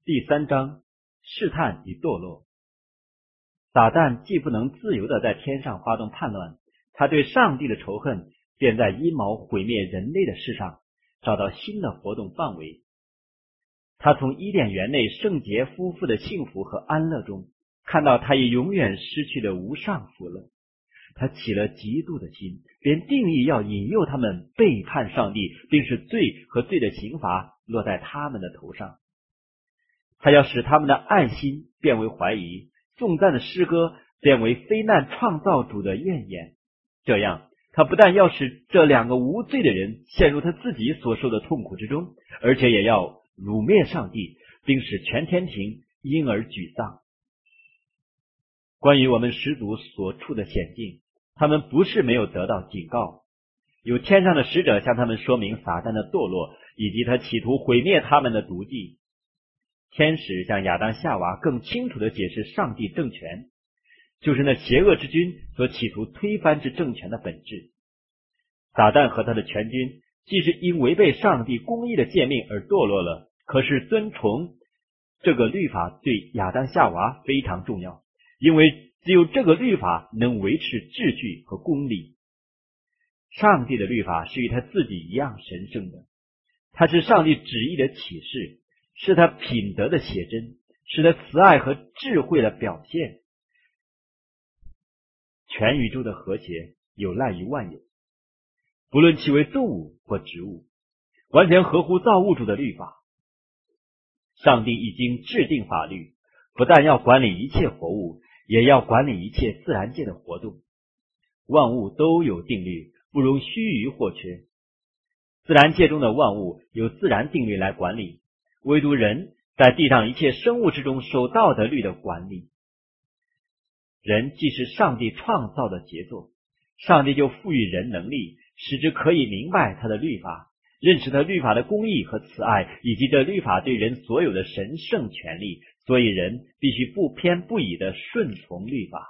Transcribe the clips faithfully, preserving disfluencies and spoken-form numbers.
第三章，试探与堕落。撒旦既不能自由地在天上发动叛乱，他对上帝的仇恨便在阴谋毁灭人类的事上找到新的活动范围。他从伊甸园内圣洁夫妇的幸福和安乐中看到他已永远失去的无上福乐，他起了嫉妒的心，便定义要引诱他们背叛上帝，并使罪和罪的刑罚落在他们的头上。他要使他们的爱心变为怀疑，颂赞的诗歌变为非难创造主的怨言。这样他不但要使这两个无罪的人陷入他自己所受的痛苦之中，而且也要辱灭上帝，并使全天庭因而沮丧。关于我们始祖所处的险境，他们不是没有得到警告，有天上的使者向他们说明撒旦的堕落以及他企图毁灭他们的毒计。天使向亚当夏娃更清楚地解释上帝政权，就是那邪恶之君所企图推翻之政权的本质。撒旦和他的全军既是因违背上帝公义的诫命而堕落了，可是遵从这个律法对亚当夏娃非常重要，因为只有这个律法能维持秩序和公理。上帝的律法是与他自己一样神圣的，它是上帝旨意的启示，是他品德的写真，是他慈爱和智慧的表现。全宇宙的和谐有赖于万有，不论其为动物或植物，完全合乎造物主的律法。上帝已经制定法律，不但要管理一切活物，也要管理一切自然界的活动。万物都有定律，不容须臾或缺。自然界中的万物有自然定律来管理，唯独人在地上一切生物之中受道德律的管理。人既是上帝创造的杰作，上帝就赋予人能力，使之可以明白他的律法，认识他律法的公义和慈爱，以及这律法对人所有的神圣权利，所以人必须不偏不倚地顺从律法。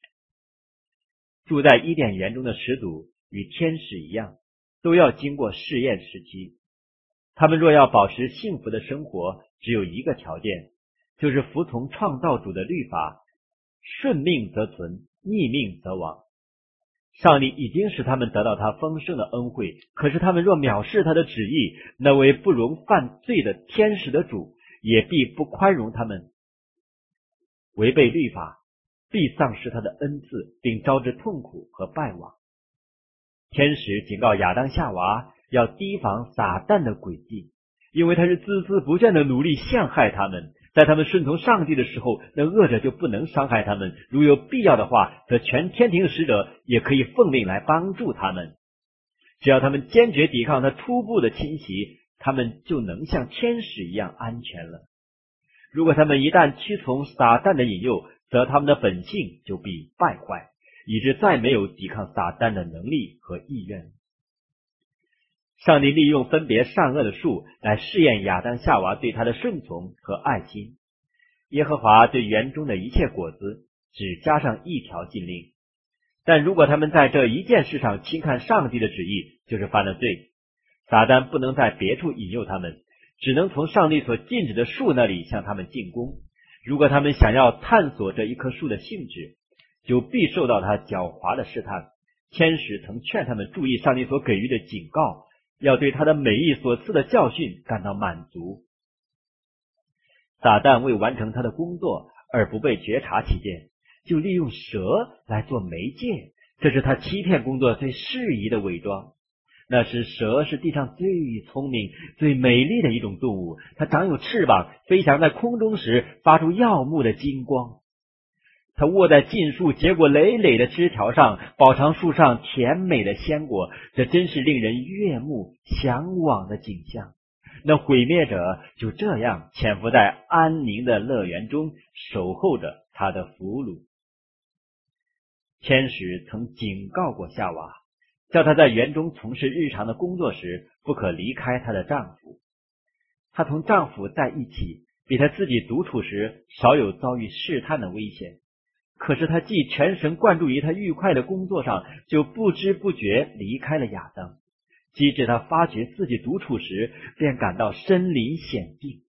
住在伊甸园中的始祖与天使一样，都要经过试验时期。他们若要保持幸福的生活，只有一个条件，就是服从创造主的律法，顺命则存，逆命则亡。上帝已经使他们得到他丰盛的恩惠，可是他们若藐视他的旨意，那位不容犯罪的天使的主也必不宽容他们。违背律法必丧失他的恩赐，并招致痛苦和败亡。天使警告亚当夏娃要提防撒旦的诡计，因为他是孜孜不倦的努力陷害他们。在他们顺从上帝的时候，那恶者就不能伤害他们，如有必要的话，则全天庭的使者也可以奉命来帮助他们。只要他们坚决抵抗他初步的侵袭，他们就能像天使一样安全了。如果他们一旦屈从撒旦的引诱，则他们的本性就必败坏，以致再没有抵抗撒旦的能力和意愿。上帝利用分别善恶的树来试验亚当夏娃对他的顺从和爱心。耶和华对园中的一切果子只加上一条禁令，但如果他们在这一件事上轻看上帝的旨意，就是犯了罪。撒旦不能在别处引诱他们，只能从上帝所禁止的树那里向他们进攻。如果他们想要探索这一棵树的性质，就必受到他狡猾的试探。天使曾劝他们注意上帝所给予的警告，要对他的美意所赐的教训感到满足。撒旦为完成他的工作而不被觉察起见，就利用蛇来做媒介，这是他欺骗工作最适宜的伪装。那时蛇是地上最聪明最美丽的一种动物，它长有翅膀，飞翔在空中时发出耀目的金光。它卧在尽树结果累累的枝条上，饱尝树上甜美的鲜果，这真是令人悦目向往的景象。那毁灭者就这样潜伏在安宁的乐园中，守候着他的俘虏。天使曾警告过夏娃，叫她在园中从事日常的工作时不可离开她的丈夫。她同丈夫在一起，比她自己独处时少有遭遇试探的危险。可是她既全神贯注于她愉快的工作上，就不知不觉离开了亚当。机智她发觉自己独处时，便感到身临险境。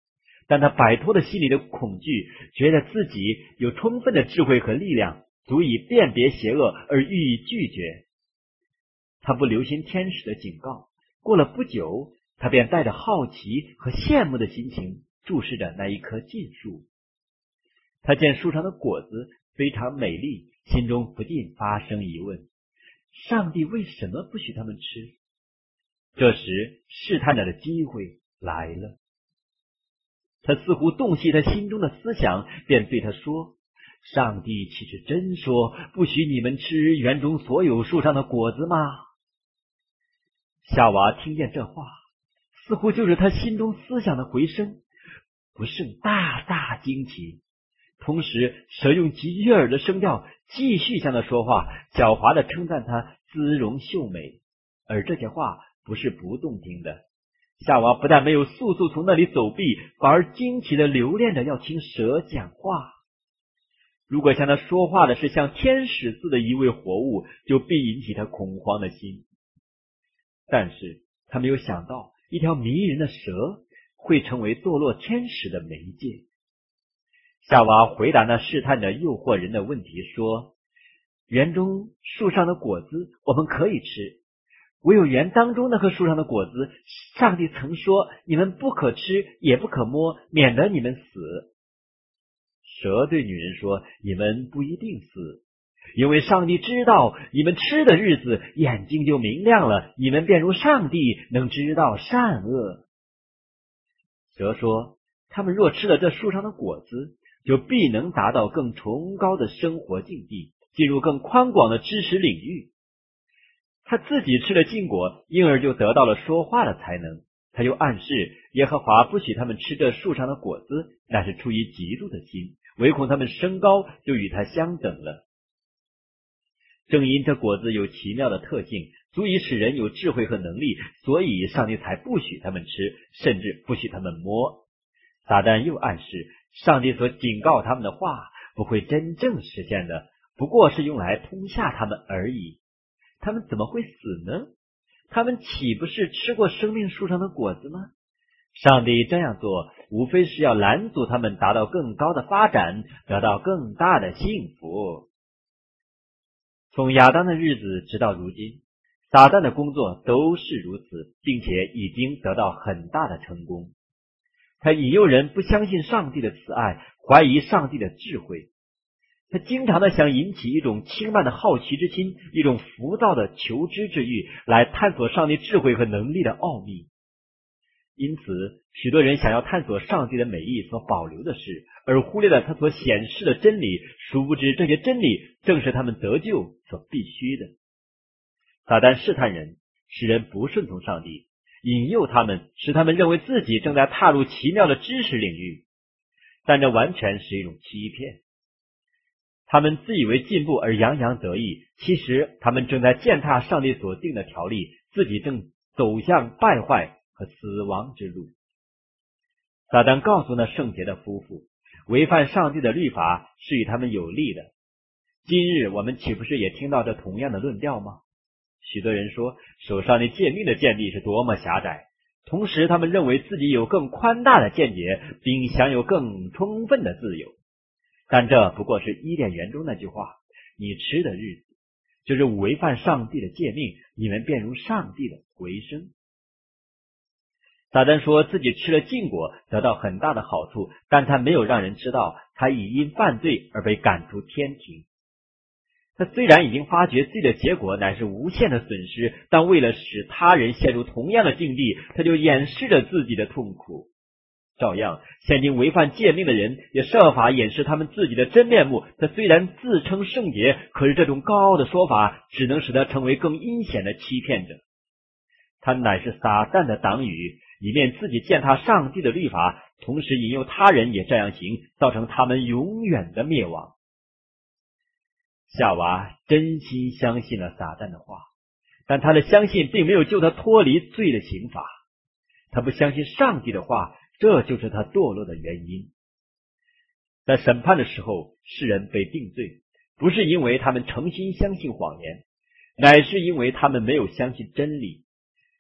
但他摆脱了心里的恐惧，觉得自己有充分的智慧和力量，足以辨别邪恶而予以拒绝。他不留心天使的警告，过了不久，他便带着好奇和羡慕的心情注视着那一棵禁树。他见树上的果子非常美丽，心中不禁发生疑问：上帝为什么不许他们吃？这时试探者的机会来了，他似乎洞悉他心中的思想，便对他说：上帝岂是真说不许你们吃园中所有树上的果子吗？夏娃听见这话，似乎就是他心中思想的回声，不胜大大惊奇。同时蛇用极悦耳的声调继续向他说话，狡猾地称赞他姿容秀美，而这些话不是不动听的。夏娃不但没有速速从那里走避，反而惊奇地留恋着要听蛇讲话。如果向他说话的是像天使似的一位活物，就必引起他恐慌的心。但是他没有想到，一条迷人的蛇会成为堕落天使的媒介。夏娃回答那试探着诱惑人的问题说：园中树上的果子我们可以吃，唯有园当中那棵树上的果子，上帝曾说你们不可吃也不可摸，免得你们死。蛇对女人说：你们不一定死，因为上帝知道你们吃的日子眼睛就明亮了，你们便如上帝能知道善恶。蛇说：他们若吃了这树上的果子，就必能达到更崇高的生活境地，进入更宽广的知识领域。他自己吃了禁果，因而就得到了说话的才能。他又暗示耶和华不许他们吃这树上的果子，那是出于嫉妒的心，唯恐他们升高就与他相等了。正因这果子有奇妙的特性，足以使人有智慧和能力，所以上帝才不许他们吃，甚至不许他们摸。撒旦又暗示上帝所警告他们的话不会真正实现的，不过是用来通吓他们而已。他们怎么会死呢？他们岂不是吃过生命树上的果子吗？上帝这样做无非是要拦阻他们达到更高的发展，得到更大的幸福。从亚当的日子直到如今，撒旦的工作都是如此，并且已经得到很大的成功。他引诱人不相信上帝的慈爱，怀疑上帝的智慧。他经常的想引起一种轻慢的好奇之心，一种浮躁的求知之欲，来探索上帝智慧和能力的奥秘。因此许多人想要探索上帝的美意所保留的事，而忽略了他所显示的真理，殊不知这些真理正是他们得救所必须的。撒旦试探人，使人不顺从上帝，引诱他们，使他们认为自己正在踏入奇妙的知识领域，但这完全是一种欺骗。他们自以为进步而洋洋得意，其实他们正在践踏上帝所定的条例，自己正走向败坏和死亡之路。撒旦告诉那圣洁的夫妇，违反上帝的律法是与他们有利的。今日我们岂不是也听到这同样的论调吗？许多人说守上帝诫命的见地是多么狭窄，同时他们认为自己有更宽大的见解，并享有更充分的自由。但这不过是伊甸园中那句话，你吃的日子就是违反上帝的诫命，你们便如上帝的回声。撒旦说自己吃了禁果得到很大的好处，但他没有让人知道他已因犯罪而被赶出天庭。他虽然已经发觉自己的结果乃是无限的损失，但为了使他人陷入同样的境地，他就掩饰着自己的痛苦。照样，现今违反诫命的人也设法掩饰他们自己的真面目。他虽然自称圣洁，可是这种高傲的说法只能使他成为更阴险的欺骗者。他乃是撒旦的党羽，以免自己践踏上帝的律法，同时引诱他人也这样行，造成他们永远的灭亡。夏娃真心相信了撒旦的话，但他的相信并没有救他脱离罪的刑罚。他不相信上帝的话，这就是他堕落的原因。在审判的时候，世人被定罪，不是因为他们诚心相信谎言，乃是因为他们没有相信真理。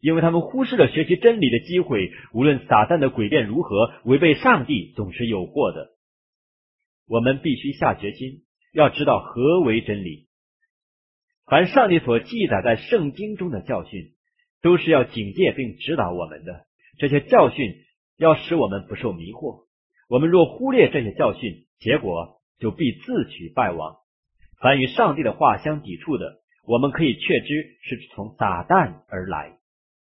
因为他们忽视了学习真理的机会，无论撒旦的诡辩如何，违背上帝总是有过的。我们必须下决心，要知道何为真理。凡上帝所记载在圣经中的教训，都是要警戒并指导我们的。这些教训要使我们不受迷惑。我们若忽略这些教训，结果就必自取败亡。凡与上帝的话相抵触的，我们可以确知是从撒旦而来。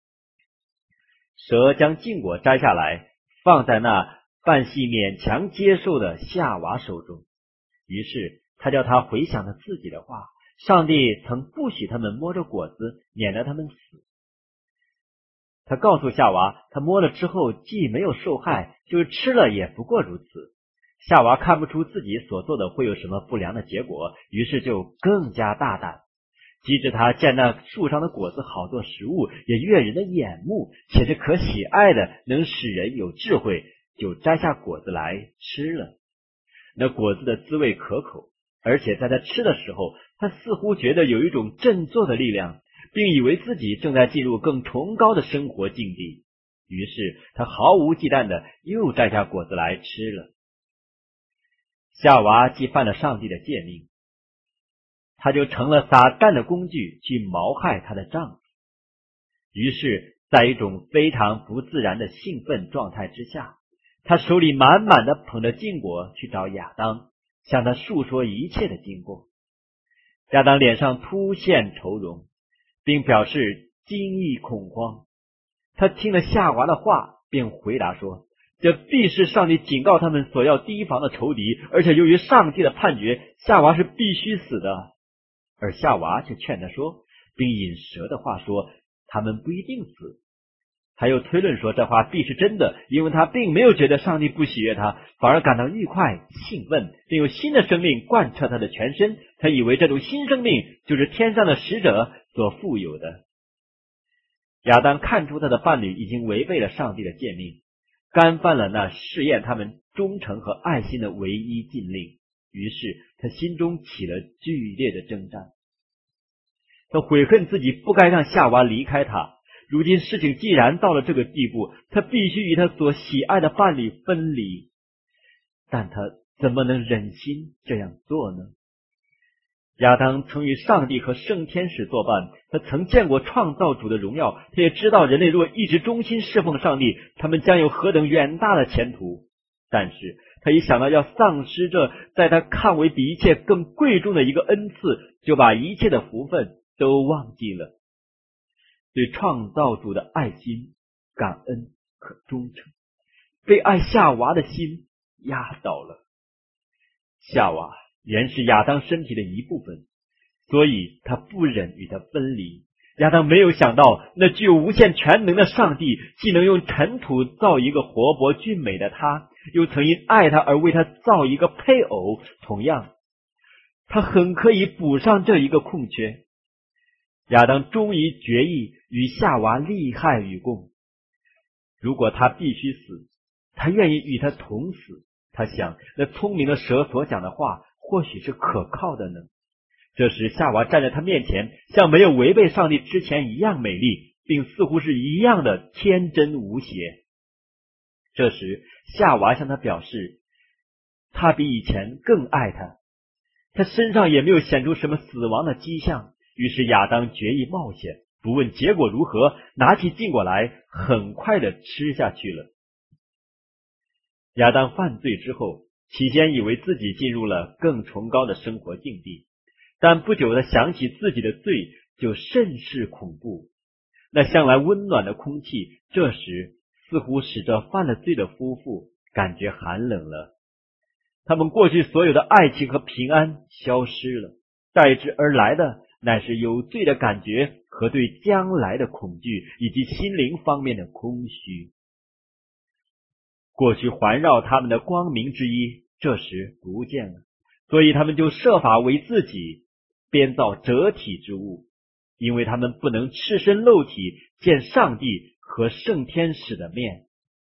蛇将禁果摘下来，放在那半系勉强接受的夏娃手中，于是他叫他回想了自己的话，上帝曾不许他们摸着果子，免得他们死。他告诉夏娃，他摸了之后既没有受害，就是吃了也不过如此。夏娃看不出自己所做的会有什么不良的结果，于是就更加大胆。即使他见那树上的果子好做食物，也悦人的眼目，且是可喜爱的，能使人有智慧，就摘下果子来吃了。那果子的滋味可口，而且在他吃的时候，他似乎觉得有一种振作的力量，并以为自己正在进入更崇高的生活境地。于是他毫无忌惮的又摘下果子来吃了。夏娃既犯了上帝的诫命，他就成了撒旦的工具，去谋害她的丈夫。于是在一种非常不自然的兴奋状态之下，他手里满满的捧着禁果去找亚当，向他述说一切的经过。亚当脸上突现愁容，并表示惊异恐慌。他听了夏娃的话，并回答说，这必是上帝警告他们所要提防的仇敌，而且由于上帝的判决，夏娃是必须死的。而夏娃却劝他说，并引蛇的话说，他们不一定死。他又推论说这话必是真的，因为他并没有觉得上帝不喜悦他，反而感到愉快兴奋，并有新的生命贯彻他的全身。他以为这种新生命就是天上的使者所富有的。亚当看出他的伴侣已经违背了上帝的诫命，干犯了那试验他们忠诚和爱心的唯一禁令，于是他心中起了剧烈的征战。他悔恨自己不该让夏娃离开他，如今事情既然到了这个地步，他必须与他所喜爱的伴侣分离。但他怎么能忍心这样做呢？亚当曾与上帝和圣天使作伴，他曾见过创造主的荣耀，他也知道人类若一直忠心侍奉上帝，他们将有何等远大的前途。但是他一想到要丧失这在他看为比一切更贵重的一个恩赐，就把一切的福分都忘记了。对创造主的爱心、感恩和忠诚，被爱夏娃的心压倒了。夏娃原是亚当身体的一部分，所以他不忍与他分离。亚当没有想到，那具有无限全能的上帝，既能用尘土造一个活泼俊美的他，又曾因爱他而为他造一个配偶，同样他很可以补上这一个空缺。亚当终于决意与夏娃利害与共。如果他必须死，他愿意与他同死。他想，那聪明的蛇所讲的话或许是可靠的呢。这时夏娃站在他面前，像没有违背上帝之前一样美丽，并似乎是一样的天真无邪。这时夏娃向他表示，他比以前更爱他，他身上也没有显出什么死亡的迹象。于是亚当决意冒险，不问结果如何，拿起禁果来，很快的吃下去了。亚当犯罪之后，起先以为自己进入了更崇高的生活境地，但不久的想起自己的罪，就甚是恐怖。那向来温暖的空气，这时似乎使这犯了罪的夫妇感觉寒冷了。他们过去所有的爱情和平安消失了，代之而来的乃是有罪的感觉和对将来的恐惧，以及心灵方面的空虚。过去环绕他们的光明之一，这时不见了，所以他们就设法为自己编造折体之物，因为他们不能赤身露体见上帝和圣天使的面。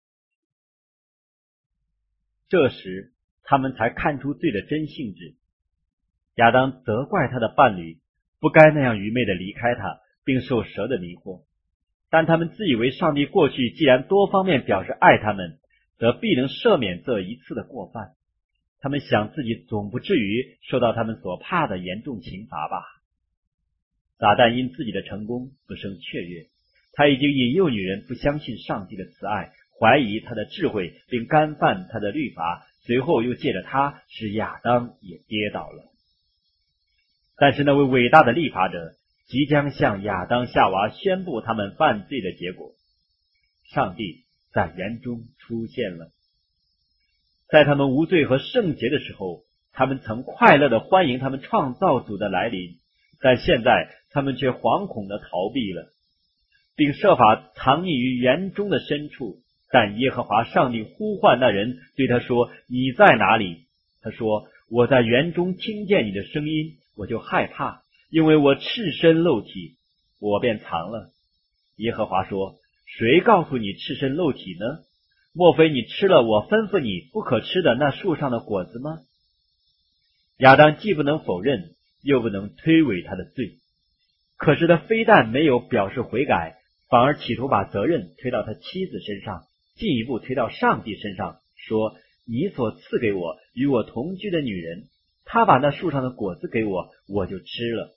这时他们才看出罪的真性质。亚当责怪他的伴侣不该那样愚昧的离开他，并受蛇的迷惑。 但他们自以为上帝过去既然多方面表示爱他们，则必能赦免这一次的过犯。他们想自己总不至于受到他们所怕的严重刑罚吧。撒旦因自己的成功不生雀跃，他已经引诱女人不相信上帝的慈爱，怀疑他的智慧，并干犯他的律法，随后又借着他使亚当也跌倒了。但是那位伟大的立法者即将向亚当夏娃宣布他们犯罪的结果。上帝在园中出现了，在他们无罪和圣洁的时候，他们曾快乐地欢迎他们创造主的来临，但现在他们却惶恐地逃避了，并设法藏匿于园中的深处。但耶和华上帝呼唤那人，对他说：你在哪里？他说：我在园中听见你的声音，我就害怕，因为我赤身露体，我便藏了。耶和华说：谁告诉你赤身露体呢？莫非你吃了我吩咐你不可吃的那树上的果子吗？亚当既不能否认，又不能推诿他的罪，可是他非但没有表示悔改，反而企图把责任推到他妻子身上，进一步推到上帝身上，说：你所赐给我与我同居的女人，她把那树上的果子给我，我就吃了。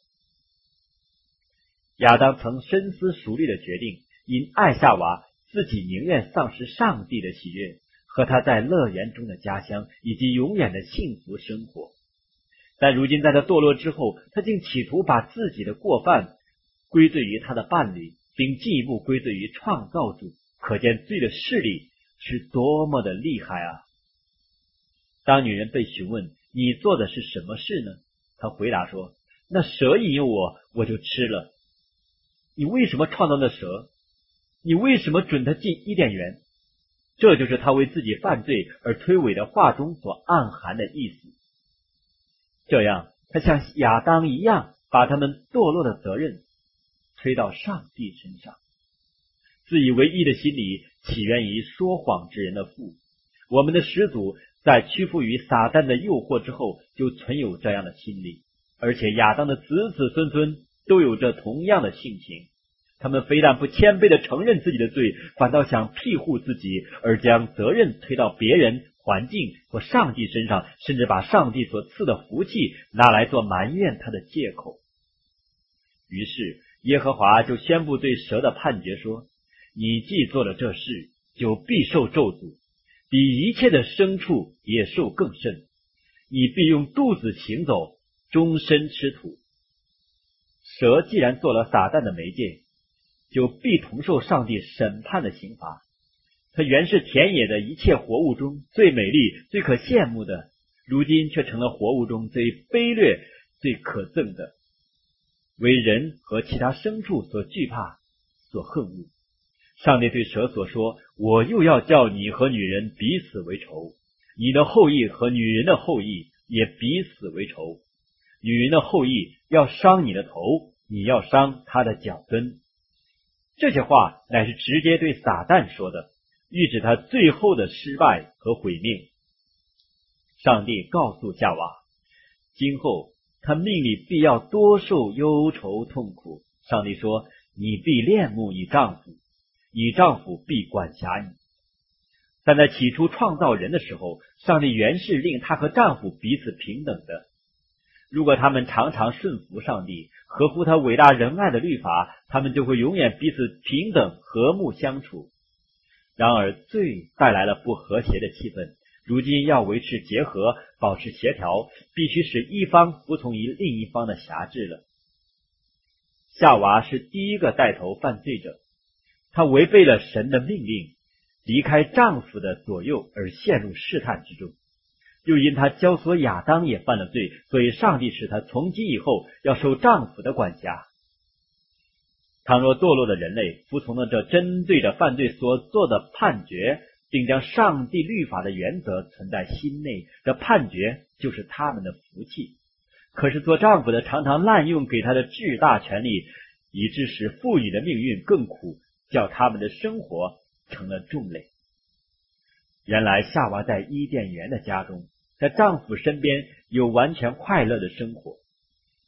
亚当曾深思熟虑的决定，因爱夏娃，自己宁愿丧失上帝的喜悦和他在乐园中的家乡以及永远的幸福生活。但如今在他堕落之后，他竟企图把自己的过犯归罪于他的伴侣，并进一步归罪于创造主，可见罪的势力是多么的厉害啊！当女人被询问你做的是什么事呢？她回答说：那蛇引诱我，我就吃了。你为什么创造那蛇？你为什么准他进伊甸园？这就是他为自己犯罪而推诿的话中所暗含的意思。这样他像亚当一样，把他们堕落的责任推到上帝身上。自以为义的心理起源于说谎之人的腹。我们的始祖在屈服于撒旦的诱惑之后，就存有这样的心理，而且亚当的子子孙孙都有着同样的性情。他们非但不谦卑地承认自己的罪，反倒想庇护自己，而将责任推到别人、环境或上帝身上，甚至把上帝所赐的福气拿来做埋怨他的借口。于是耶和华就宣布对蛇的判决说：你既做了这事，就必受咒诅，比一切的牲畜野兽更甚。你必用肚子行走，终身吃土。蛇既然做了撒旦的媒介，就必同受上帝审判的刑罚。它原是田野的一切活物中最美丽、最可羡慕的，如今却成了活物中最卑劣、最可憎的，为人和其他牲畜所惧怕、所恨恶。上帝对蛇所说：我又要叫你和女人彼此为仇，你的后裔和女人的后裔也彼此为仇。女人的后裔要伤你的头，你要伤她的脚跟。这些话乃是直接对撒旦说的，预指他最后的失败和毁灭。上帝告诉夏娃，今后他命里必要多受忧愁痛苦。上帝说：你必恋慕你丈夫，你丈夫必管辖你。但在起初创造人的时候，上帝原是令他和丈夫彼此平等的。如果他们常常顺服上帝，合乎他伟大仁爱的律法，他们就会永远彼此平等和睦相处。然而罪带来了不和谐的气氛，如今要维持结合，保持协调，必须使一方服从于另一方的辖制了。夏娃是第一个带头犯罪者，她违背了神的命令，离开丈夫的左右而陷入试探之中。又因她教唆亚当也犯了罪，所以上帝使她从今以后要受丈夫的管辖。倘若堕落的人类服从了这针对着犯罪所做的判决，并将上帝律法的原则存在心内，这判决就是他们的福气。可是做丈夫的常常滥用给他的至大权力，以致使妇女的命运更苦，叫他们的生活成了重累。原来夏娃在伊甸园的家中，在丈夫身边有完全快乐的生活。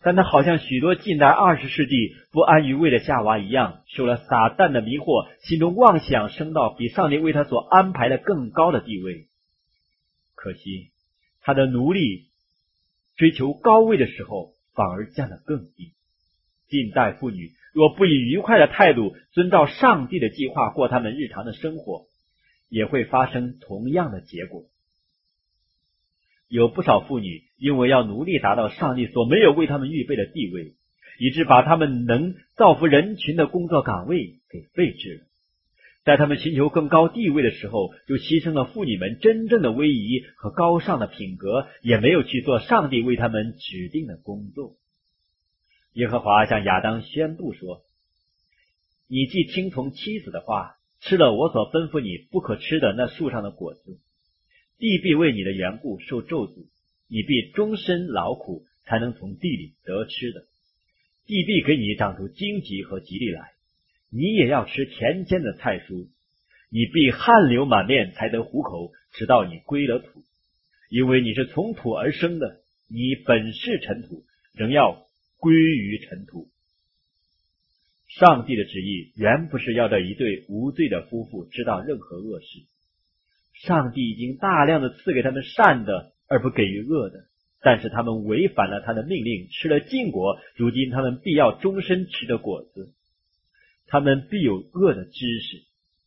但他好像许多近代二十世纪不安于位的夏娃一样，受了撒旦的迷惑，心中妄想升到比上帝为他所安排的更高的地位。可惜他的奴隶追求高位的时候反而降得更低。近代妇女若不以愉快的态度遵照上帝的计划过他们日常的生活，也会发生同样的结果。有不少妇女因为要努力达到上帝所没有为他们预备的地位，以致把他们能造福人群的工作岗位给废置了。在他们寻求更高地位的时候，就牺牲了妇女们真正的威仪和高尚的品格，也没有去做上帝为他们指定的工作。耶和华向亚当宣布说，你既听从妻子的话，吃了我所吩咐你不可吃的那树上的果子，地必为你的缘故受咒诅，你必终身劳苦，才能从地里得吃的。地必给你长出荆棘和吉利来，你也要吃田间的菜蔬，你必汗流满面才得糊口，直到你归了土，因为你是从土而生的，你本是尘土，仍要归于尘土。上帝的旨意原不是要这一对无罪的夫妇知道任何恶事，上帝已经大量的赐给他们善的，而不给予恶的，但是他们违反了他的命令，吃了禁果，如今他们必要终身吃的果子，他们必有恶的知识。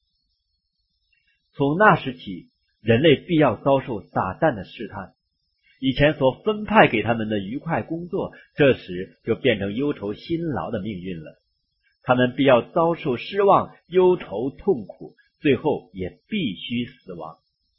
从那时起，人类必要遭受撒旦的试探，以前所分派给他们的愉快工作，这时就变成忧愁辛劳的命运了。他们必要遭受失望、忧愁、痛苦，最后也必须死亡。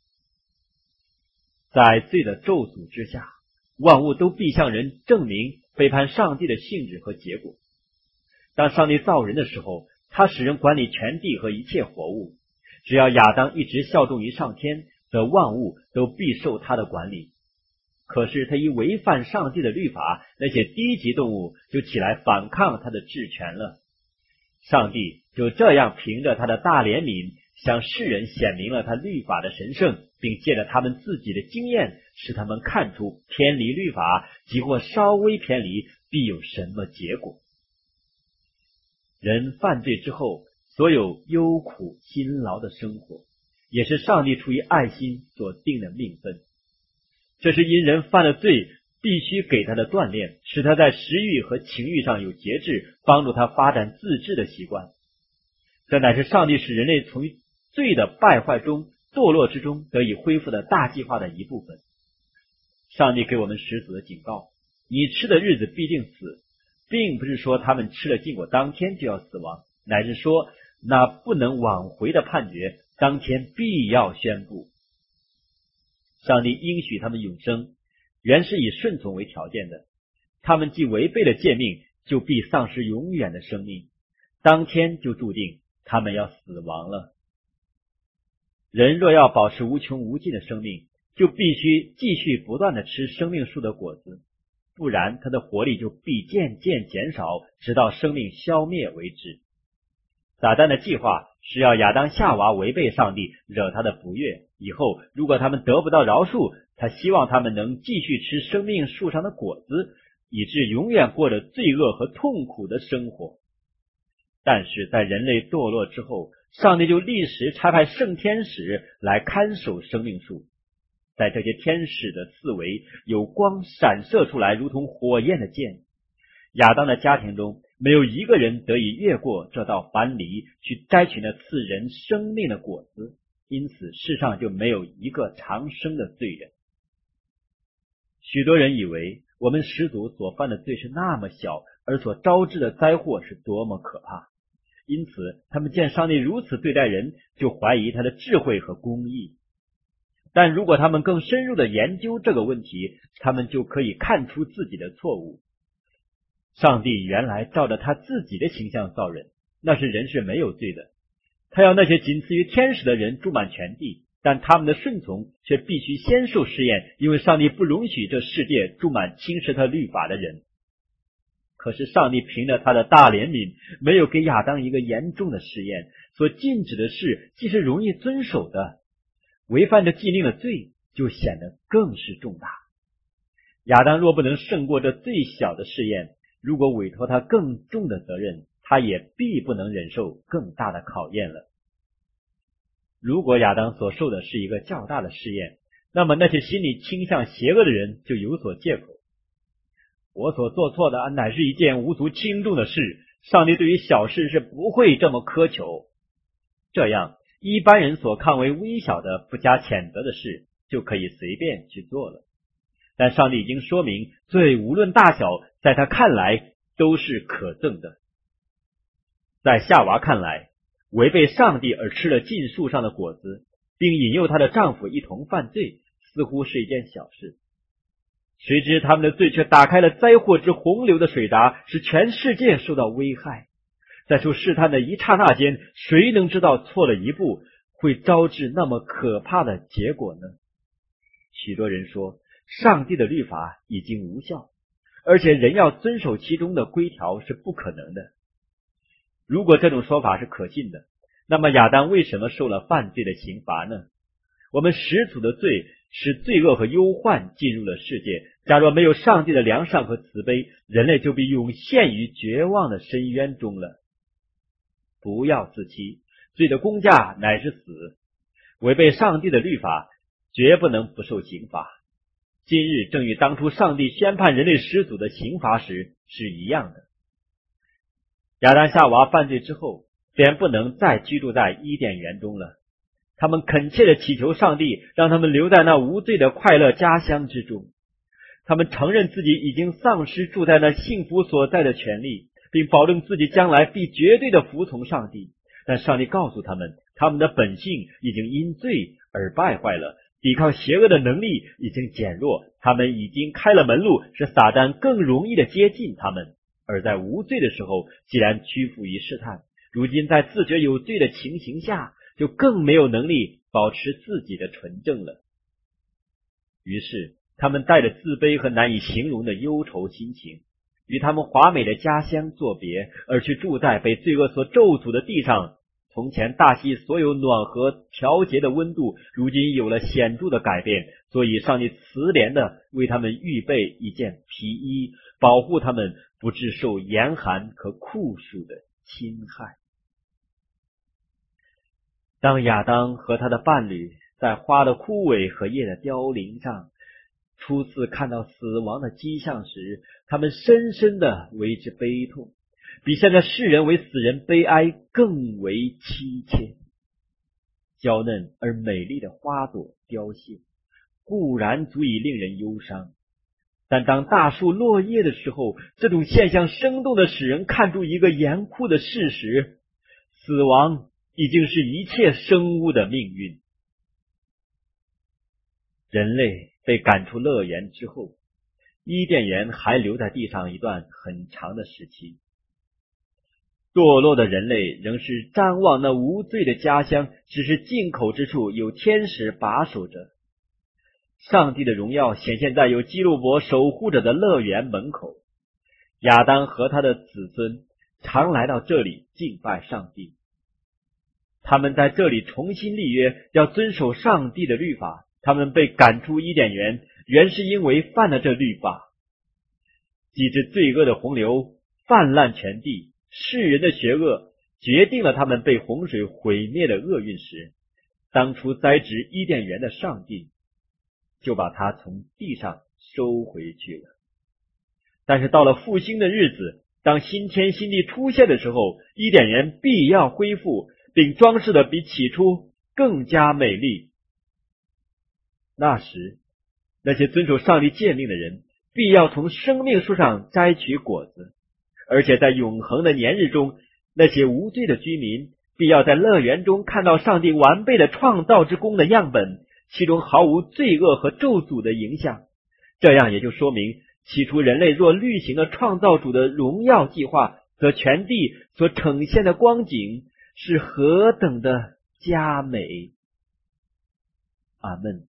在罪的咒诅之下，万物都必向人证明背叛上帝的性质和结果。当上帝造人的时候，他使人管理全地和一切活物，只要亚当一直效忠于上天，则万物都必受他的管理。可是他一违反上帝的律法，那些低级动物就起来反抗他的治权了。上帝就这样凭着他的大怜悯，向世人显明了他律法的神圣，并借着他们自己的经验，使他们看出偏离律法，即或稍微偏离，必有什么结果。人犯罪之后，所有忧苦辛劳的生活，也是上帝出于爱心所定的命分。这是因人犯了罪，必须给他的锻炼，使他在食欲和情欲上有节制，帮助他发展自制的习惯。这乃是上帝使人类从罪的败坏中、堕落之中得以恢复的大计划的一部分。上帝给我们十足的警告，你吃的日子必定死，并不是说他们吃了禁果当天就要死亡，乃是说那不能挽回的判决当天必要宣布。上帝应许他们永生，原是以顺从为条件的，他们既违背了诫命，就必丧失永远的生命，当天就注定他们要死亡了。人若要保持无穷无尽的生命，就必须继续不断的吃生命树的果子，不然他的活力就必渐渐减少，直到生命消灭为止。撒旦的计划是要亚当夏娃违背上帝，惹他的不悦，以后如果他们得不到饶恕，他希望他们能继续吃生命树上的果子，以致永远过着罪恶和痛苦的生活。但是在人类堕落之后，上帝就立时差派圣天使来看守生命树，在这些天使的四围有光闪射出来，如同火焰的箭。亚当的家庭中没有一个人得以越过这道藩篱去摘取那赐人生命的果子，因此世上就没有一个长生的罪人。许多人以为我们始祖所犯的罪是那么小，而所招致的灾祸是多么可怕，因此他们见上帝如此对待人，就怀疑他的智慧和公义。但如果他们更深入的研究这个问题，他们就可以看出自己的错误。上帝原来照着他自己的形象造人，那是人是没有罪的。他要那些仅次于天使的人住满全地，但他们的顺从却必须先受试验，因为上帝不容许这世界住满轻视他律法的人。可是上帝凭着他的大怜悯，没有给亚当一个严重的试验，所禁止的事既是容易遵守的，违反着禁令的罪就显得更是重大。 亚当若不能胜过这最小的试验，如果委托他更重的责任，他也必不能忍受更大的考验了。如果亚当所受的是一个较大的试验，那么那些心里倾向邪恶的人就有所借口。我所做错的乃是一件无足轻重的事，上帝对于小事是不会这么苛求。这样，一般人所看为微小的不加谴责的事，就可以随便去做了。但上帝已经说明，罪无论大小，在他看来都是可憎的。在夏娃看来，违背上帝而吃了禁树上的果子，并引诱她的丈夫一同犯罪，似乎是一件小事。谁知他们的罪却打开了灾祸之洪流的水闸，使全世界受到危害。在受试探的一刹那间，谁能知道错了一步会招致那么可怕的结果呢？许多人说，上帝的律法已经无效，而且人要遵守其中的规条是不可能的。如果这种说法是可信的，那么亚当为什么受了犯罪的刑罚呢？我们始祖的罪使罪恶和忧患进入了世界，假若没有上帝的良善和慈悲，人类就必涌陷于绝望的深渊中了。不要自欺，罪的工价乃是死，违背上帝的律法绝不能不受刑罚。今日正与当初上帝宣判人类始祖的刑罚时是一样的。亚当夏娃犯罪之后，便不能再居住在伊甸园中了。他们恳切地祈求上帝让他们留在那无罪的快乐家乡之中。他们承认自己已经丧失住在那幸福所在的权利，并保证自己将来必绝对的服从上帝。但上帝告诉他们，他们的本性已经因罪而败坏了，抵抗邪恶的能力已经减弱，他们已经开了门路，使撒旦更容易的接近他们。而在无罪的时候，既然屈服于试探，如今在自觉有罪的情形下，就更没有能力保持自己的纯正了。于是他们带着自卑和难以形容的忧愁心情，与他们华美的家乡作别，而去住在被罪恶所咒诅的地上。从前大气所有暖和调节的温度，如今有了显著的改变，所以上帝慈怜的为他们预备一件皮衣，保护他们不致受严寒和酷暑的侵害。当亚当和他的伴侣在花的枯萎和叶的凋零上初次看到死亡的迹象时，他们深深的为之悲痛，比现在世人为死人悲哀更为凄切。娇嫩而美丽的花朵凋谢，固然足以令人忧伤，但当大树落叶的时候，这种现象生动的使人看出一个严酷的事实：死亡已经是一切生物的命运。人类被赶出乐园之后，伊甸园还留在地上一段很长的时期。堕落的人类仍是瞻望那无罪的家乡，只是进口之处有天使把守着。上帝的荣耀显现在有基路伯守护着的乐园门口。亚当和他的子孙常来到这里敬拜上帝。他们在这里重新立约，要遵守上帝的律法。他们被赶出伊甸园，原是因为犯了这律法。几只罪恶的洪流泛滥全地，世人的邪恶决定了他们被洪水毁灭的厄运时，当初栽植伊甸园的上帝就把它从地上收回去了。但是到了复兴的日子，当新天新地出现的时候，伊甸园必要恢复，并装饰的比起初更加美丽。那时，那些遵守上帝诫命的人必要从生命树上摘取果子，而且在永恒的年日中，那些无罪的居民必要在乐园中看到上帝完备的创造之功的样本，其中毫无罪恶和咒诅的影响。这样也就说明，起初人类若履行了创造主的荣耀计划，则全地所呈现的光景是何等的佳美。阿们。